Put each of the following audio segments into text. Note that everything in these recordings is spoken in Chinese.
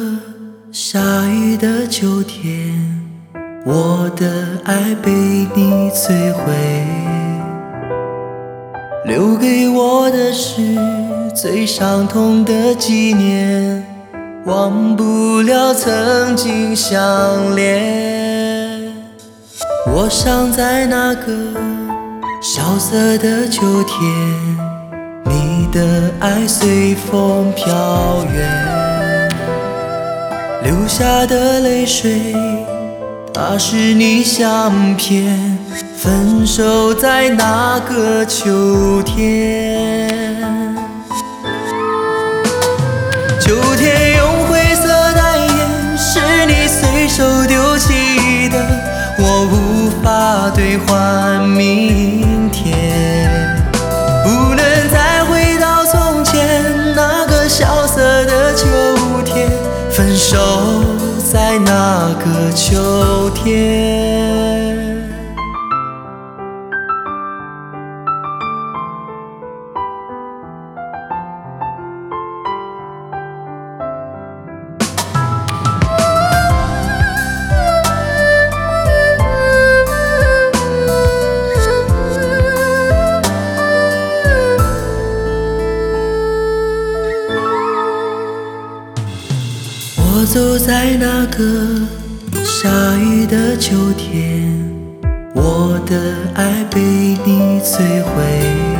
下雨的秋天，我的爱被你摧毁，留给我的是最伤痛的纪念，忘不了曾经相恋。我想在那个萧瑟的秋天，你的爱随风飘远，流下的泪水，它是你相片，分手在那个秋天。秋天用灰色代言，是你随手丢弃的，我无法兑换明天，不能再回到从前那个萧瑟的秋天，分手在那个秋天。我走在那个下雨的秋天，我的爱被你摧毁，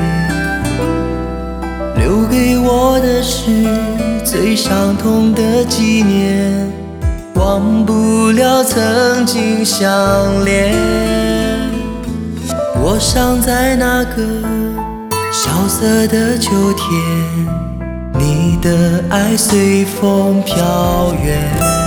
留给我的是最伤痛的纪念，忘不了曾经相恋。我想在那个萧瑟的秋天，你的爱随风飘远，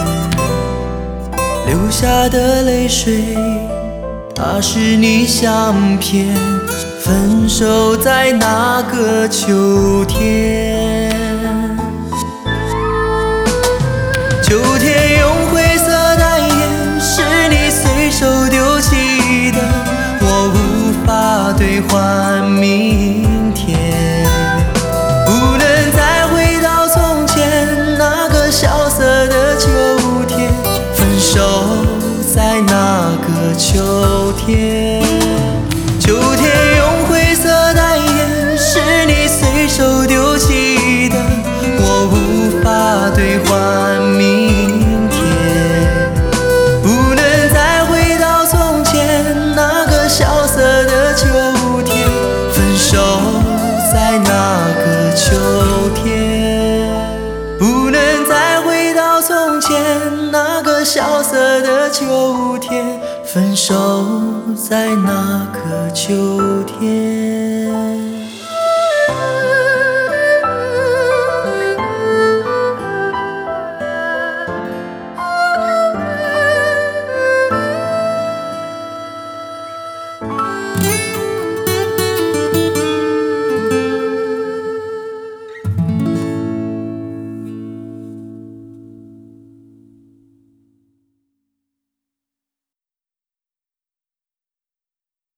流下的泪水，它是你相片，分手在那个秋天。秋天用灰色代言，是你随手丢弃的，我无法兑换明天，不能再回到从前那个萧瑟的秋天，分手在那个秋天。秋天用灰色代言，是你随手丢弃的，我无法兑换明天，不能再回到从前那个萧瑟的秋天，分手在那个秋天，不能再回到从前那个萧瑟的秋天，分手在那个秋天。